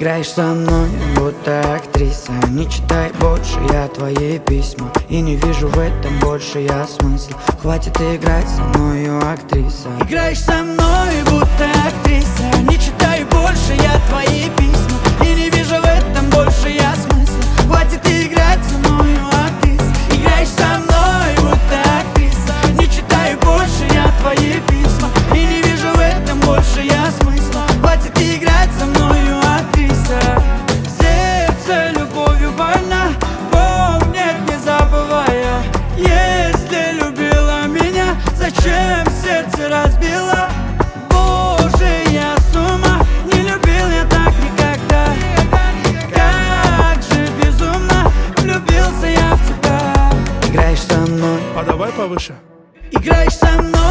Играешь со мной, будто актриса. Не читай больше я твои письма, и не вижу в этом больше я смысла. Хватит играть со мною, актриса. Играешь со мной, будто актриса. Не читай больше я твои письма, и не вижу в этом больше я смысла. Хватит играть со мною, актриса. Играешь со мной, будто актриса. Не читай больше я твои письма, и не вижу в этом больше я смысла. Хватит играть со мною, актриса. Сердце любовью больно, помнит, не забывая. Если любила меня, зачем сердце разбила? Боже, я с ума, не любил я так никогда. Как же безумно влюбился я в тебя. Играешь со мной, А давай повыше. играешь со мной.